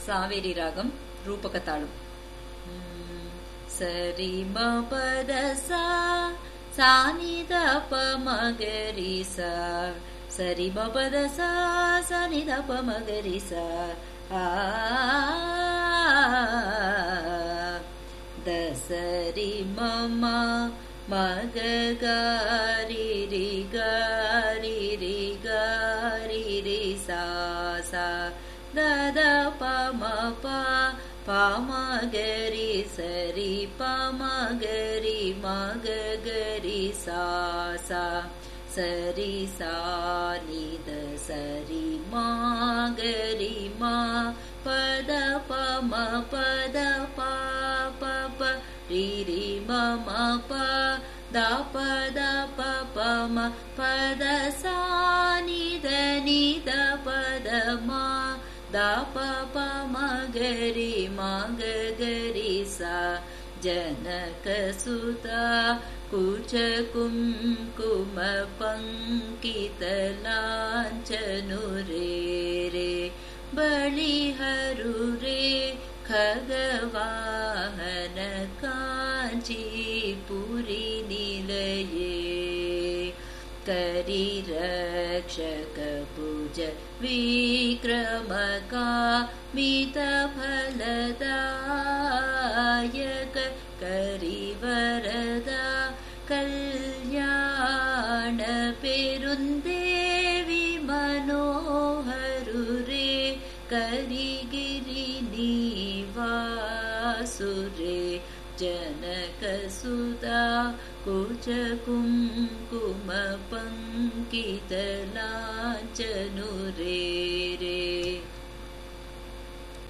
सावेरी रागम रूपकताळु सरि म पद सा सा नि द प म ग रि सा सरि म पद सा सा नि द प म ग रि सा द सरि म म म ग ग रि रि ग रि रि ग रि रि सा सा द द प म प प म ग रि सरि प म ग रि म ग ग रि सा सा सरि सा नि द सरि म ग रि म प द प म प द प प प रि रि म म प द प द प प म प द सा नि द प द म द प प म ग रि म ग ग रि सा जनकसुता कुच कुङ्कुम पङ्कितलाञ्छनु रे रे बलिहरु रे खगवाहन काञ्चीपुरी निलये करिरक्षक भुज विक्रमकामितफलदायक करिवरदा कल्याण पेरुन्देवि मनोहरु रे करिगिरि निवासु रे जनकसुता कुच कुङ्कुम पङ्कितलाञ्छनु रे रे